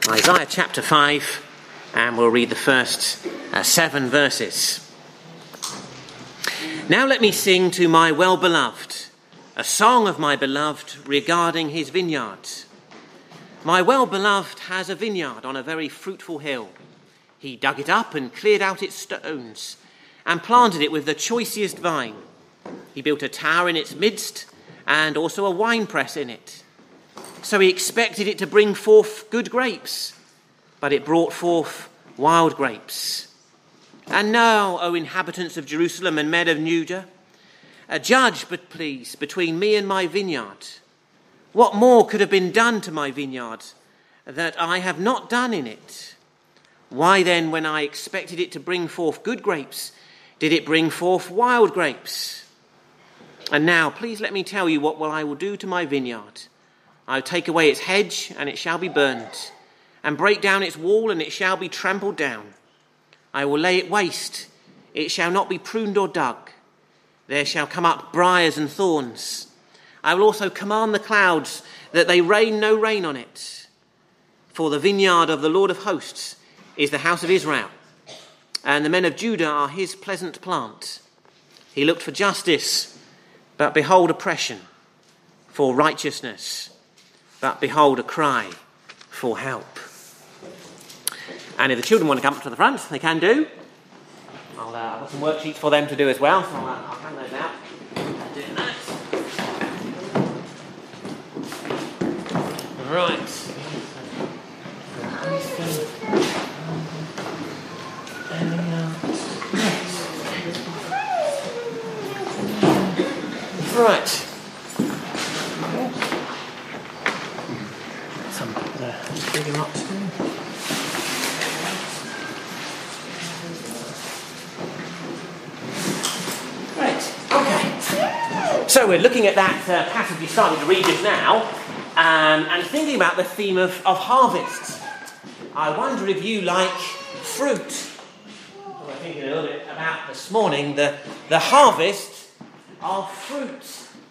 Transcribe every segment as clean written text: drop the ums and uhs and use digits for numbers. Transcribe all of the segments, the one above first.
Isaiah chapter 5, and we'll read the first 7 verses. Now let me sing to my well-beloved, a song of my beloved regarding his vineyard. My well-beloved has a vineyard on a very fruitful hill. He dug it up and cleared out its stones and planted it with the choicest vine. He built a tower in its midst and also a winepress in it. So he expected it to bring forth good grapes, but it brought forth wild grapes. And now, O inhabitants of Jerusalem and men of Judah, judge, but please, between me and my vineyard. What more could have been done to my vineyard that I have not done in it? Why then, when I expected it to bring forth good grapes, did it bring forth wild grapes? And now, please let me tell you what I will do to my vineyard. I'll take away its hedge, and it shall be burned, and break down its wall, and it shall be trampled down. I will lay it waste, it shall not be pruned or dug. There shall come up briars and thorns. I will also command the clouds that they rain no rain on it. For the vineyard of the Lord of hosts is the house of Israel, and the men of Judah are his pleasant plant. He looked for justice, but behold oppression, for righteousness, but behold a cry for help. And if the children want to come up to the front, they can do. I've got some worksheets for them to do as well, so I'll hand those out. Doing that. Right. Right. Some bigger up too. Right. Okay. So we're looking at that passage we started to read just now, and thinking about the theme of harvest. I wonder if you like fruit. We're thinking a little bit about this morning the harvest of fruit.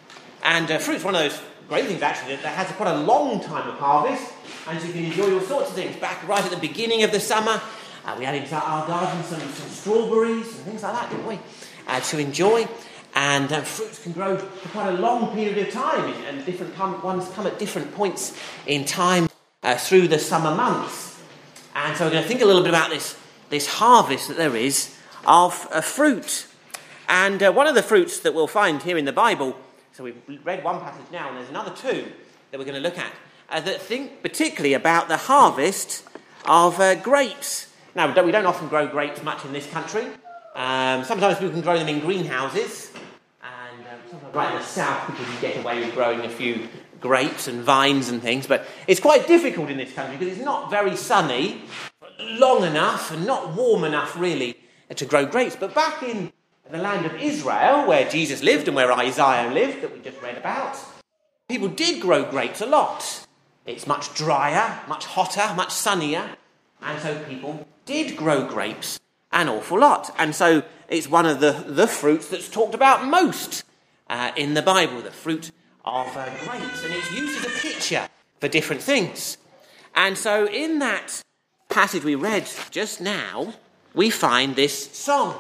And fruit's one of those great things actually that has quite a long time of harvest, and so you can enjoy all sorts of things. Back right at the beginning of the summer, we had into our garden some strawberries and things like that, didn't we? To enjoy. And fruits can grow for quite a long period of time, and different ones come at different points in time through the summer months. And so we're going to think a little bit about this harvest that there is of fruit. And one of the fruits that we'll find here in the Bible, so we've read one passage now, and there's another 2 that we're going to look at, that think particularly about the harvest of grapes. Now, we don't often grow grapes much in this country. Sometimes people can grow them in greenhouses, and sometimes right in the south people can get away with growing a few grapes and vines and things, but it's quite difficult in this country because it's not very sunny, long enough, and not warm enough really to grow grapes. But back in the land of Israel, where Jesus lived and where Isaiah lived, that we just read about, people did grow grapes a lot. It's much drier, much hotter, much sunnier, and so people did grow grapes an awful lot. And so it's one of the fruits that's talked about most in the Bible, the fruit of grapes, and it's used as a picture for different things. And so in that passage we read just now, we find this song.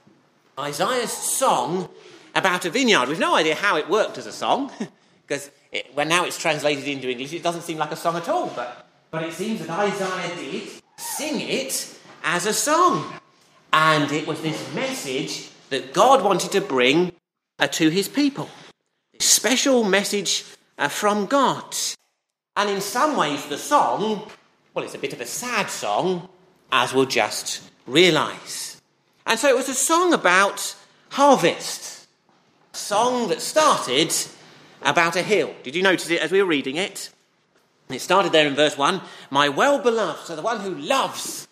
Isaiah's song about a vineyard. We've no idea how it worked as a song, because when now it's translated into English, it doesn't seem like a song at all, but it seems that Isaiah did sing it as a song. And it was this message that God wanted to bring to his people. This special message from God. And in some ways the song, well, it's a bit of a sad song, as we'll just realise. And so it was a song about harvest. A song that started about a hill. Did you notice it as we were reading it? It started there in verse 1. My well-beloved, so the one who loves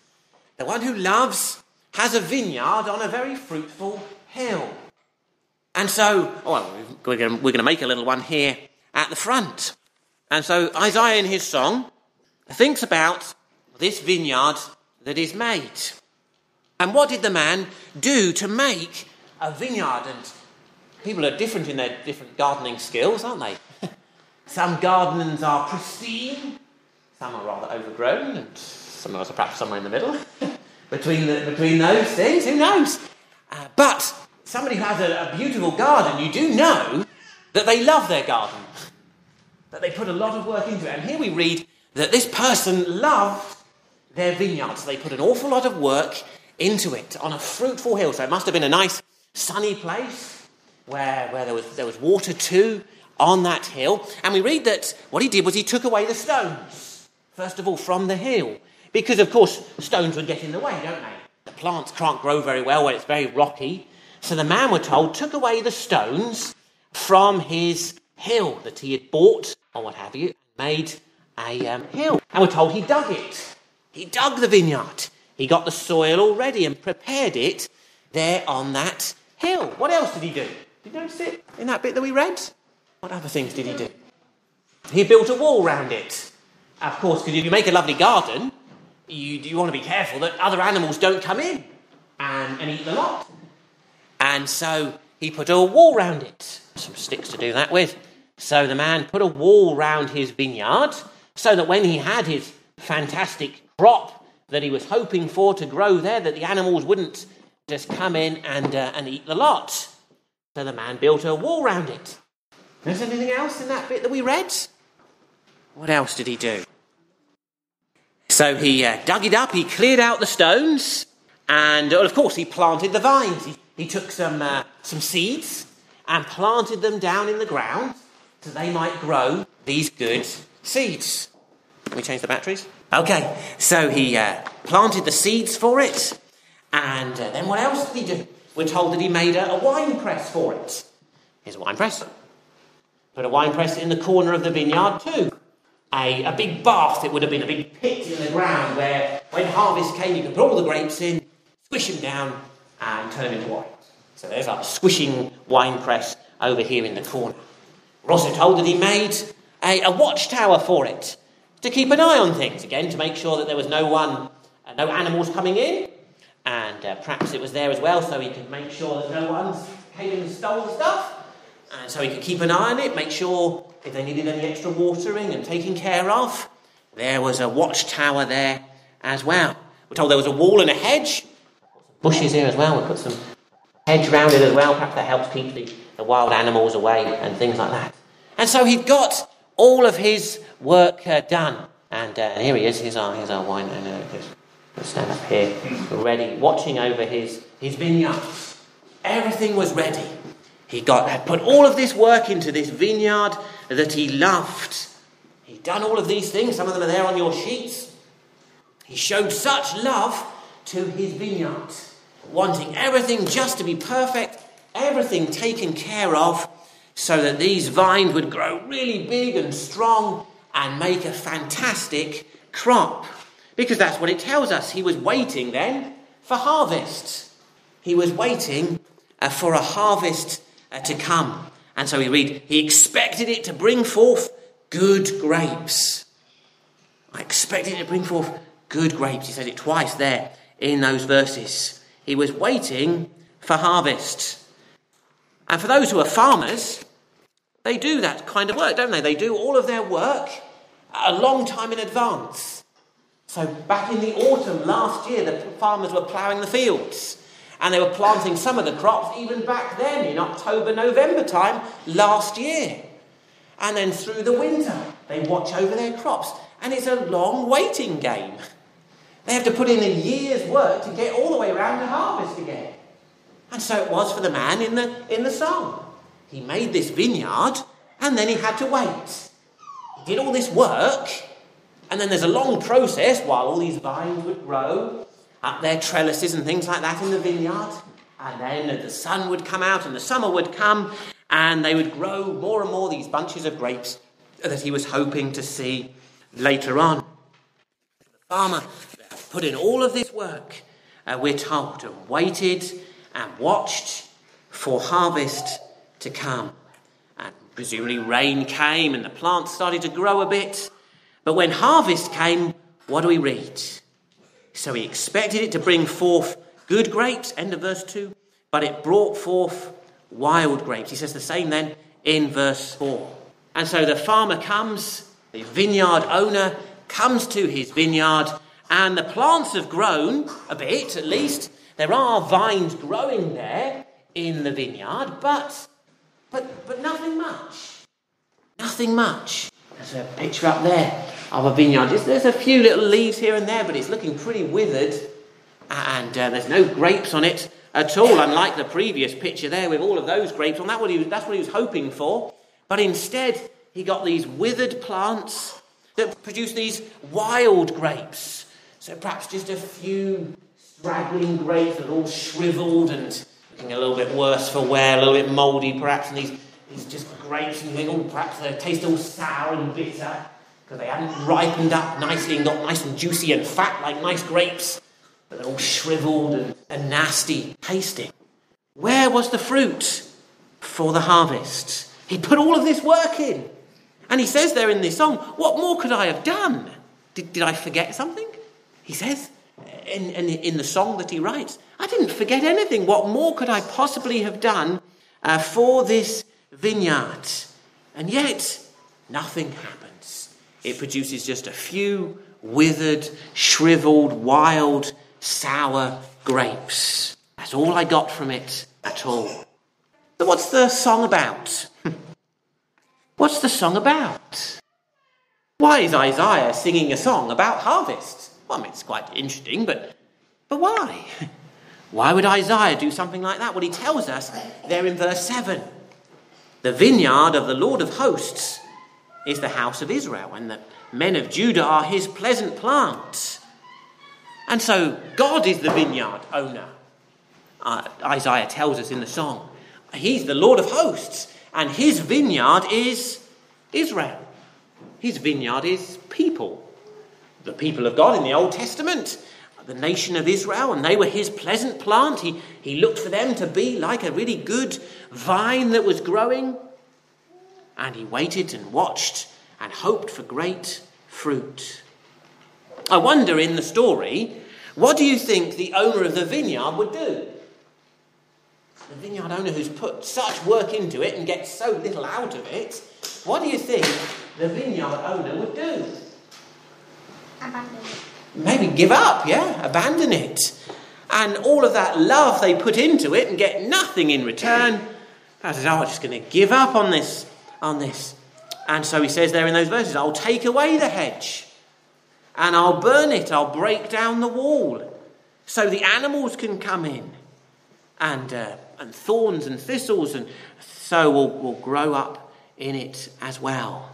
has a vineyard on a very fruitful hill. And so, we're going to make a little one here at the front. And so Isaiah in his song thinks about this vineyard that is made. And what did the man do to make a vineyard? And people are different in their different gardening skills, aren't they? Some gardens are pristine, Some are rather overgrown, and some of us are perhaps somewhere in the middle. between those things, who knows? But somebody who has a beautiful garden, you do know that they love their garden, that they put a lot of work into it. And here we read that this person loved their vineyard, so they put an awful lot of work into it on a fruitful hill. So it must have been a nice sunny place where there was water too on that hill. And we read that what he did was he took away the stones, first of all, from the hill. Because, of course, stones would get in the way, don't they? The plants can't grow very well when it's very rocky. So the man, we're told, took away the stones from his hill that he had bought, or what have you, made a hill. And we're told he dug it. He dug the vineyard. He got the soil all ready and prepared it there on that hill. What else did he do? Did you notice it in that bit that we read? What other things did he do? He built a wall round it. Of course, because if you make a lovely garden, you want to be careful that other animals don't come in and eat the lot. And so he put a wall round it. Some sticks to do that with. So the man put a wall round his vineyard so that when he had his fantastic crop that he was hoping for to grow there, that the animals wouldn't just come in and eat the lot. So the man built a wall round it. Is there anything else in that bit that we read? What else did he do? So he dug it up, he cleared out the stones, and of course he planted the vines. He took some seeds and planted them down in the ground so they might grow these good seeds. Can we change the batteries? Okay, so he planted the seeds for it, and then what else did he do? We're told that he made a wine press for it. Here's a wine press. Put a wine press in the corner of the vineyard too. A big bath, it would have been a big pit in the ground where when harvest came you could put all the grapes in, squish them down and turn them into wine. So there's our squishing wine press over here in the corner. We're also told that he made a watchtower for it to keep an eye on things, again to make sure that there was no animals coming in, and perhaps it was there as well so he could make sure that no one came and stole the stuff. And so he could keep an eye on it, make sure if they needed any extra watering and taking care of. There was a watchtower there as well. We're told there was a wall and a hedge. Bushes here as well. We'll put some hedge around it as well. Perhaps that helps keep the wild animals away and things like that. And so he'd got all of his work done. And here he is. Here's our wine. Let's stand up here, ready, watching over his vineyard. Everything was ready. He had put all of this work into this vineyard that he loved. He'd done all of these things. Some of them are there on your sheets. He showed such love to his vineyard, wanting everything just to be perfect, everything taken care of, so that these vines would grow really big and strong and make a fantastic crop. Because that's what it tells us. He was waiting then for harvest. He was waiting for a harvest to come. And so we read, he expected it to bring forth good grapes. I expected it to bring forth good grapes. He says it twice there in those verses. He was waiting for harvest. And for those who are farmers, they do that kind of work, don't they? They do all of their work a long time in advance. So back in the autumn last year, the farmers were ploughing the fields. And they were planting some of the crops even back then in October, November time last year. And then through the winter, they watch over their crops. And it's a long waiting game. They have to put in a year's work to get all the way around to harvest again. And so it was for the man in the song. He made this vineyard and then he had to wait. He did all this work, and then there's a long process while all these vines would grow up their trellises and things like that in the vineyard. And then the sun would come out and the summer would come and they would grow more and more these bunches of grapes that he was hoping to see later on. The farmer put in all of this work, we're told, and waited and watched for harvest to come. And presumably rain came and the plants started to grow a bit. But when harvest came, what do we read? So he expected it to bring forth good grapes, end of verse 2, but it brought forth wild grapes. He says the same then in verse 4. And so the farmer comes, the vineyard owner comes to his vineyard, and the plants have grown a bit, at least. There are vines growing there in the vineyard, but nothing much. Nothing much. There's a picture up there of a vineyard. There's a few little leaves here and there, but it's looking pretty withered. And there's no grapes on it at all, unlike the previous picture there with all of those grapes on. That's what he was hoping for. But instead, he got these withered plants that produce these wild grapes. So perhaps just a few straggling grapes that are all shriveled and looking a little bit worse for wear, a little bit mouldy perhaps, and these just grapes, and you think, oh, perhaps they taste all sour and bitter because they hadn't ripened up nicely and got nice and juicy and fat like nice grapes, but they're all shriveled and nasty tasting. Where was the fruit for the harvest? He put all of this work in. And he says there in this song, what more could I have done? Did I forget something? He says in the song that he writes, I didn't forget anything. What more could I possibly have done for this vineyard? And yet, nothing happens. It produces just a few withered, shriveled, wild, sour grapes. That's all I got from it at all. So what's the song about? What's the song about? Why is Isaiah singing a song about harvest? Well, I mean, it's quite interesting, but why? Why would Isaiah do something like that? Well, he tells us there in verse 7. The vineyard of the Lord of hosts is the house of Israel, and the men of Judah are his pleasant plant. And so God is the vineyard owner. Isaiah tells us in the song. He's the Lord of hosts, and his vineyard is Israel. His vineyard is people. The people of God in the Old Testament, the nation of Israel, and they were his pleasant plant. He looked for them to be like a really good vine that was growing. And he waited and watched and hoped for great fruit. I wonder in the story, what do you think the owner of the vineyard would do? The vineyard owner who's put such work into it and gets so little out of it, what do you think the vineyard owner would do? Abandon it. Maybe give up, abandon it. And all of that love they put into it and get nothing in return. I said, I'm just going to give up on this. And so he says there in those verses, I'll take away the hedge and I'll burn it. I'll break down the wall so the animals can come in. And thorns and thistles and so will grow up in it as well.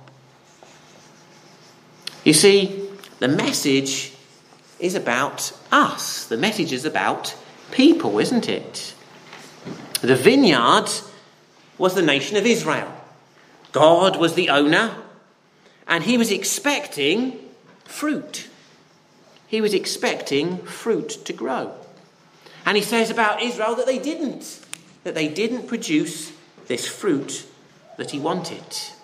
You see, the message is about us. The message is about people, isn't it? The vineyard was the nation of Israel. God was the owner, and he was expecting fruit. He was expecting fruit to grow. And he says about Israel that they didn't produce this fruit that he wanted.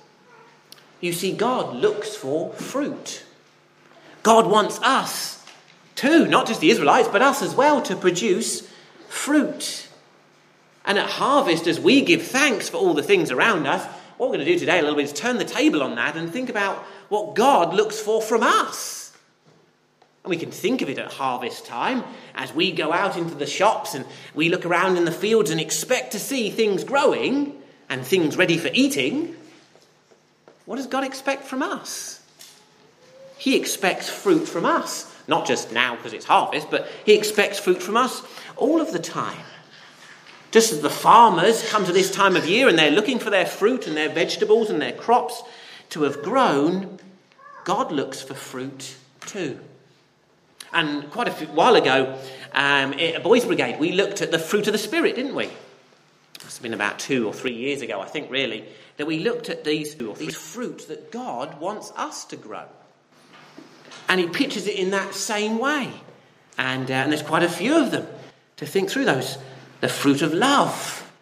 You see, God looks for fruit. God wants us too, not just the Israelites, but us as well, to produce fruit. And at harvest, as we give thanks for all the things around us, what we're going to do today a little bit is turn the table on that and think about what God looks for from us. And we can think of it at harvest time as we go out into the shops and we look around in the fields and expect to see things growing and things ready for eating. What does God expect from us? He expects fruit from us. Not just now because it's harvest, but he expects fruit from us all of the time. Just as the farmers come to this time of year and they're looking for their fruit and their vegetables and their crops to have grown, God looks for fruit too. And quite a while ago, at Boys Brigade, we looked at the fruit of the Spirit, didn't we? It's been about 2 or 3 years ago, I think, really, that we looked at these fruit that God wants us to grow. And he pictures it in that same way. And there's quite a few of them to think through those. The fruit of love.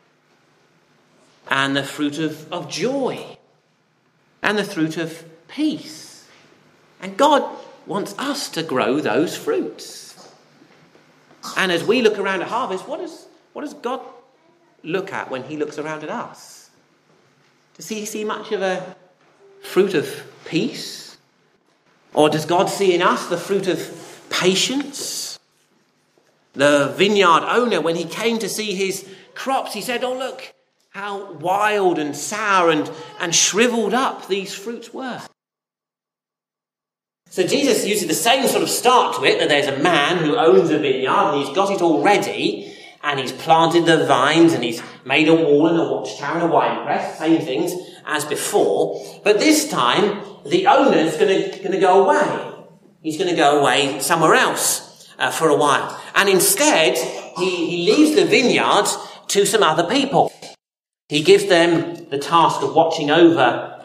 And the fruit of joy. And the fruit of peace. And God wants us to grow those fruits. And as we look around at harvest, what does God look at when he looks around at us? Does he see much of a fruit of peace? Or does God see in us the fruit of patience? The vineyard owner, when he came to see his crops, he said, oh, look how wild and sour and shriveled up these fruits were. So Jesus uses the same sort of start to it, that there's a man who owns a vineyard and he's got it all ready and he's planted the vines and he's made a wall and a watchtower and a winepress, same things as before. But this time, the owner's going to go away. He's going to go away somewhere else for a while. And instead, he leaves the vineyard to some other people. He gives them the task of watching over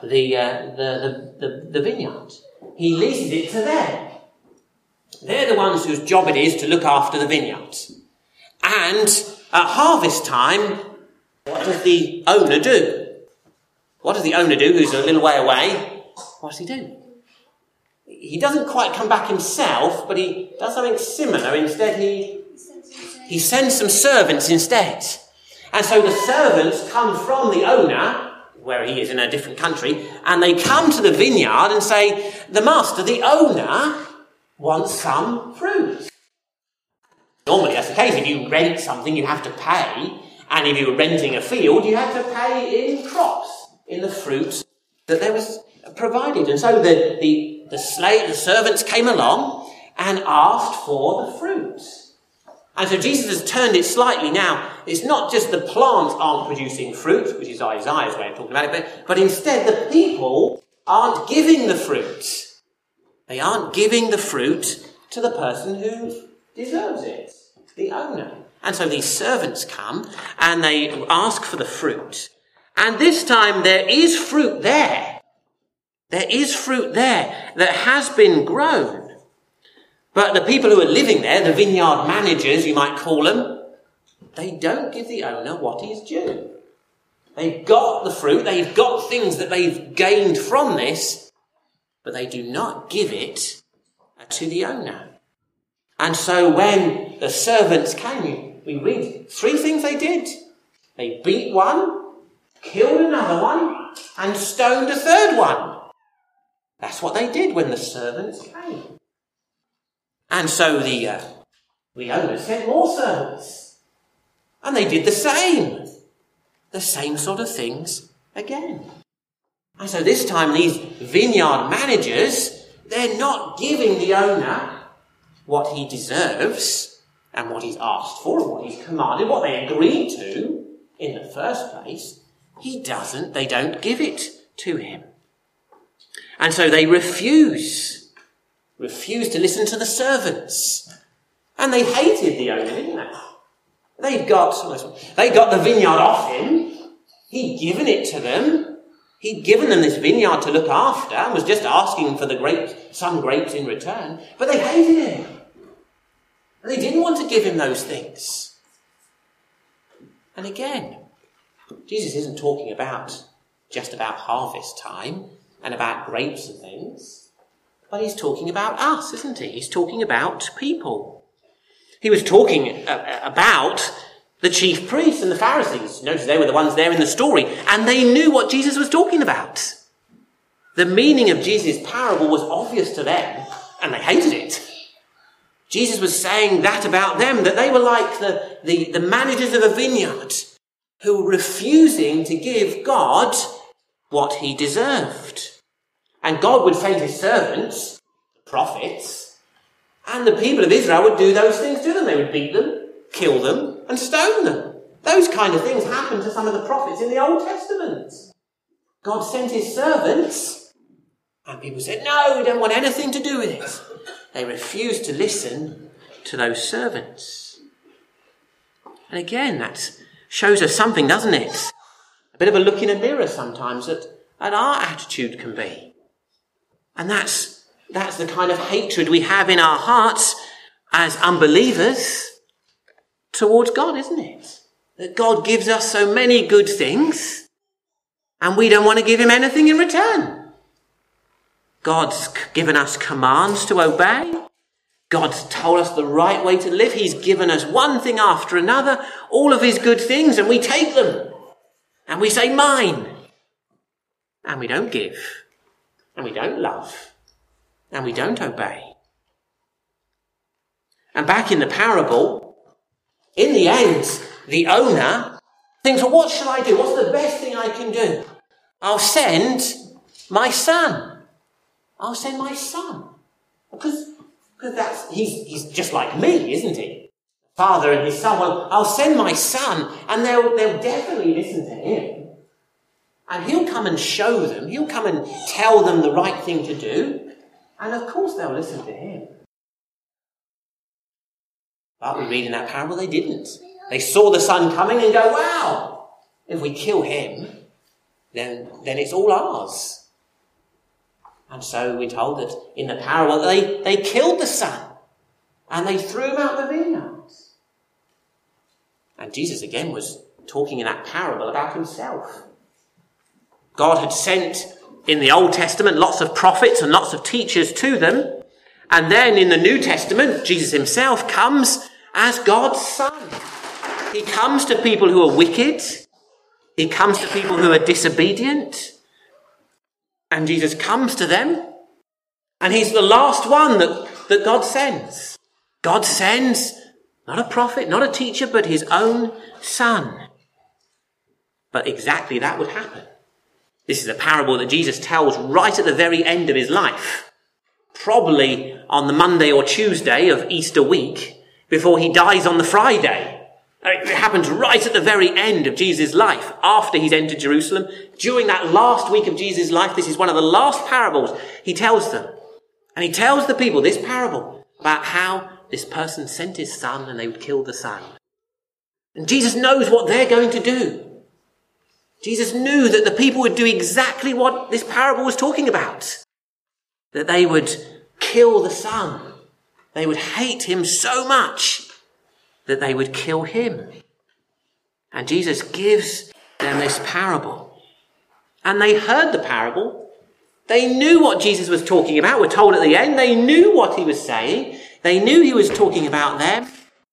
the vineyard. He leases it to them. They're the ones whose job it is to look after the vineyard. And at harvest time, what does the owner do? What does the owner do who's a little way away? What does he do? He doesn't quite come back himself, but he does something similar. Instead, he sends some servants instead. And so the servants come from the owner, where he is in a different country, and they come to the vineyard and say, the master, the owner, wants some fruit. Normally that's the case. If you rent something, you have to pay. And if you were renting a field, you had to pay in crops, in the fruit that there was provided. And so the servants came along and asked for the fruit. And so Jesus has turned it slightly now. It's not just the plants aren't producing fruit, which is Isaiah's way of talking about it, but instead the people aren't giving the fruit. They aren't giving the fruit to the person who deserves it, the owner. And so these servants come and they ask for the fruit. And this time there is fruit there. There is fruit there that has been grown. But the people who are living there, the vineyard managers, you might call them, they don't give the owner what is due. They've got the fruit, they've got things that they've gained from this, but they do not give it to the owner. And so when the servants came, we read 3 things they did. They beat one, killed another one, and stoned a third one. That's what they did when the servants came. And so the owner sent more servants. And they did the same sort of things again. And so this time these vineyard managers, they're not giving the owner what he deserves and what he's asked for and what he's commanded, what they agreed to in the first place. They don't give it to him. And so they refuse to listen to the servants. And they hated the owner, didn't they? They got the vineyard off him. He'd given it to them. He'd given them this vineyard to look after and was just asking for some grapes in return. But they hated him. And they didn't want to give him those things. And again, Jesus isn't talking just about harvest time and about grapes and things. But he's talking about us, isn't he? He's talking about people. He was talking about the chief priests and the Pharisees. Notice they were the ones there in the story, and they knew what Jesus was talking about. The meaning of Jesus' parable was obvious to them, and they hated it. Jesus was saying that about them, that they were like the managers of a vineyard who were refusing to give God what he deserved. And God would send his servants, the prophets, and the people of Israel would do those things to them. They would beat them, kill them, and stone them. Those kind of things happened to some of the prophets in the Old Testament. God sent his servants, and people said, no, we don't want anything to do with it. They refused to listen to those servants. And again, that shows us something, doesn't it? A bit of a look in a mirror sometimes at our attitude can be. And that's the kind of hatred we have in our hearts as unbelievers towards God, isn't it? That God gives us so many good things and we don't want to give him anything in return. God's given us commands to obey. God's told us the right way to live. He's given us one thing after another, all of his good things, and we take them. And we say, mine. And we don't give. And we don't love. and we don't obey. And back in the parable, in the end, the owner thinks, well, what shall I do? What's the best thing I can do? I'll send my son. I'll send my son. Because he's just like me, isn't he? Father and his son. Well, I'll send my son, and they'll definitely listen to him. And he'll come and show them. He'll come and tell them the right thing to do. And of course they'll listen to him. But we read in that parable they didn't. They saw the son coming and go, wow, if we kill him, then it's all ours. And so we're told that in the parable they killed the son and they threw him out the vineyard. And Jesus again was talking in that parable about himself. God had sent in the Old Testament lots of prophets and lots of teachers to them. And then in the New Testament, Jesus himself comes as God's son. He comes to people who are wicked. He comes to people who are disobedient. And Jesus comes to them. And he's the last one that God sends. God sends not a prophet, not a teacher, but his own son. But exactly that would happen. This is a parable that Jesus tells right at the very end of his life. Probably on the Monday or Tuesday of Easter week, before he dies on the Friday. It happens right at the very end of Jesus' life, after he's entered Jerusalem. During that last week of Jesus' life, this is one of the last parables he tells them. And he tells the people this parable about how this person sent his son and they would kill the son. And Jesus knows what they're going to do. Jesus knew that the people would do exactly what this parable was talking about. That they would kill the son. They would hate him so much that they would kill him. And Jesus gives them this parable. And they heard the parable. They knew what Jesus was talking about. We're told at the end, they knew what he was saying. They knew he was talking about them.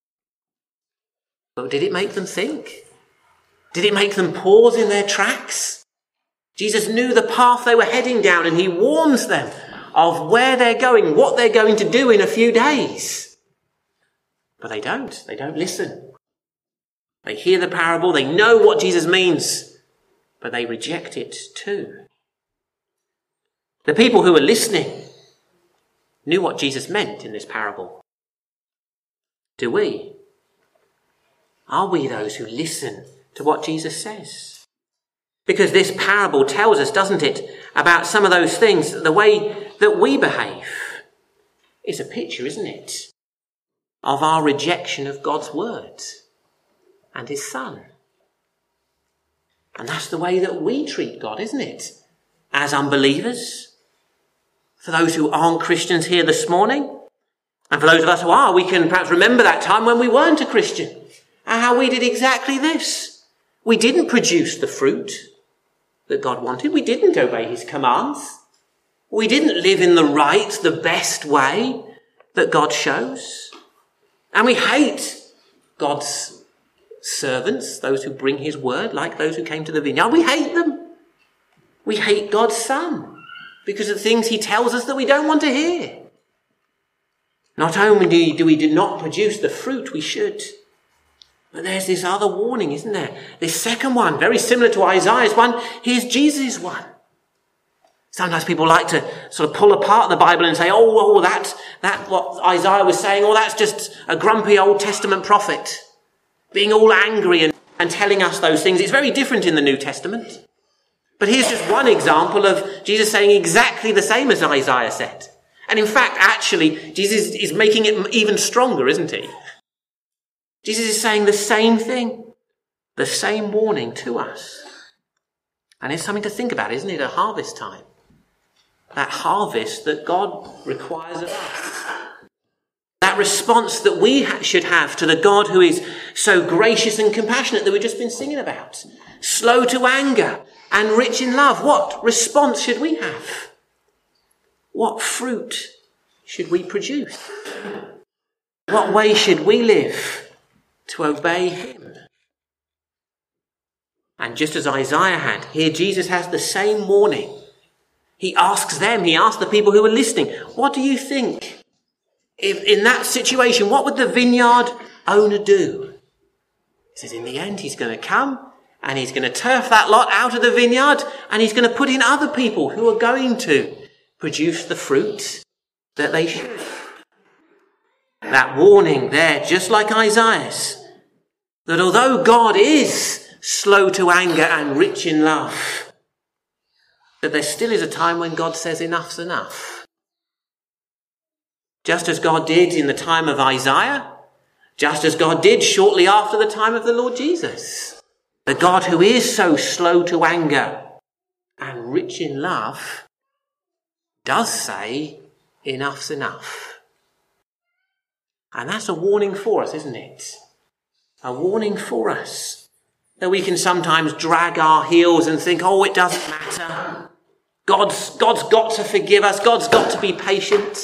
But did it make them think? Did it make them pause in their tracks? Jesus knew the path they were heading down, and he warns them of where they're going, what they're going to do in a few days. But they don't. They don't listen. They hear the parable. They know what Jesus means, but they reject it too. The people who were listening knew what Jesus meant in this parable. Do we? Are we those who listen to what Jesus says? Because this parable tells us, doesn't it, about some of those things, the way that we behave. It's a picture, isn't it, of our rejection of God's word and his son. And that's the way that we treat God, isn't it? As unbelievers. For those who aren't Christians here this morning, and for those of us who are, we can perhaps remember that time when we weren't a Christian, and how we did exactly this. We didn't produce the fruit that God wanted. We didn't obey his commands. We didn't live in the right, the best way that God shows. And we hate God's servants, those who bring his word, like those who came to the vineyard. We hate them. We hate God's son because of the things he tells us that we don't want to hear. Not only do we not produce the fruit we should, but there's this other warning, isn't there? This second one, very similar to Isaiah's one. Here's Jesus' one. Sometimes people like to sort of pull apart the Bible and say, that what Isaiah was saying, that's just a grumpy Old Testament prophet being all angry and telling us those things. It's very different in the New Testament. But here's just one example of Jesus saying exactly the same as Isaiah said. And in fact, actually, Jesus is making it even stronger, isn't he? Jesus is saying the same thing, the same warning to us. And it's something to think about, isn't it, at harvest time? That harvest that God requires of us. That response that we should have to the God who is so gracious and compassionate that we've just been singing about. Slow to anger and rich in love. What response should we have? What fruit should we produce? What way should we live to obey him? And just as Isaiah had, here Jesus has the same warning. He asks them, he asks the people who are listening, what do you think? If in that situation, what would the vineyard owner do? He says in the end, he's going to come and he's going to turf that lot out of the vineyard and he's going to put in other people who are going to produce the fruit that they should. That warning there, just like Isaiah's, that although God is slow to anger and rich in love, that there still is a time when God says enough's enough. Just as God did in the time of Isaiah, just as God did shortly after the time of the Lord Jesus. The God who is so slow to anger and rich in love does say enough's enough. And that's a warning for us, isn't it? A warning for us. That we can sometimes drag our heels and think, oh, it doesn't matter. God's got to forgive us. God's got to be patient.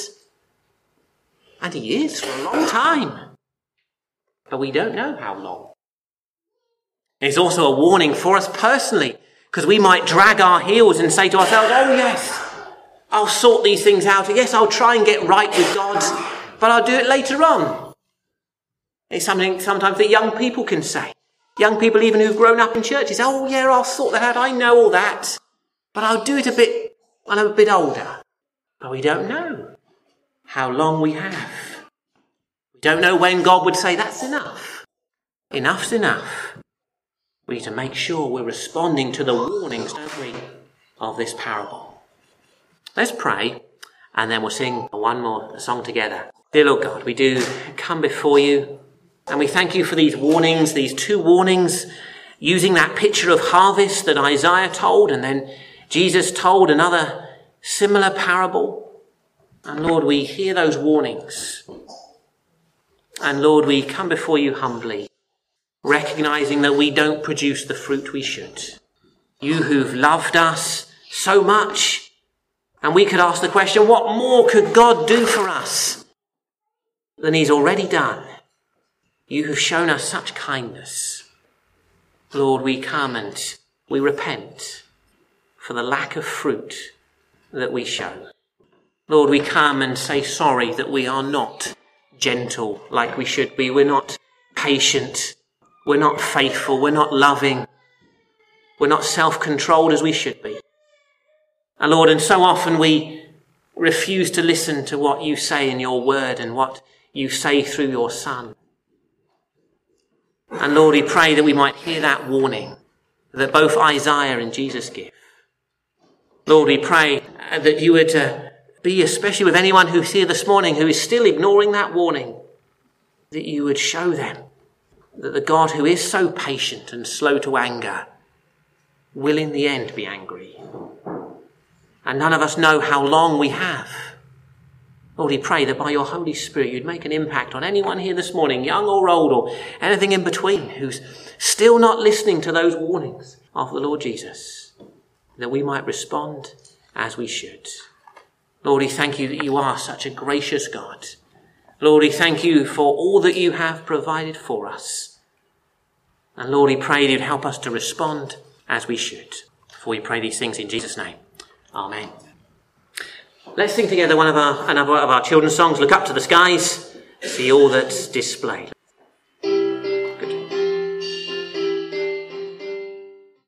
And he is for a long time. But we don't know how long. It's also a warning for us personally, because we might drag our heels and say to ourselves, oh yes, I'll sort these things out. Yes, I'll try and get right with God, but I'll do it later on. It's something sometimes that young people can say. Young people even who've grown up in churches, oh yeah, I'll sort that out. I know all that, but I'll do it a bit when I'm a bit older. But we don't know how long we have. We don't know when God would say, that's enough. Enough's enough. We need to make sure we're responding to the warnings, don't we, of this parable. Let's pray, and then we'll sing one more song together. Dear Lord God, we do come before you, and we thank you for these warnings, these two warnings, using that picture of harvest that Isaiah told, and then Jesus told another similar parable. And Lord, we hear those warnings. And Lord, we come before you humbly, recognizing that we don't produce the fruit we should. You who've loved us so much, and we could ask the question, what more could God do for us than he's already done? You who've shown us such kindness. Lord, we come and we repent for the lack of fruit that we show. Lord, we come and say sorry that we are not gentle like we should be. We're not patient. We're not faithful. We're not loving. We're not self-controlled as we should be. And Lord, and so often we refuse to listen to what you say in your word and what you say through your Son. And Lord, we pray that we might hear that warning that both Isaiah and Jesus give. Lord, we pray that you would be, especially with anyone who's here this morning who is still ignoring that warning, that you would show them that the God who is so patient and slow to anger will in the end be angry. And none of us know how long we have. Lord, we pray that by your Holy Spirit you'd make an impact on anyone here this morning, young or old or anything in between, who's still not listening to those warnings of the Lord Jesus, that we might respond as we should. Lord, we thank you that you are such a gracious God. Lord, we thank you for all that you have provided for us. And Lord, we pray that you'd help us to respond as we should. For we pray these things in Jesus' name. Amen. Let's sing together another of our children's songs. Look up to the skies, see all that's displayed.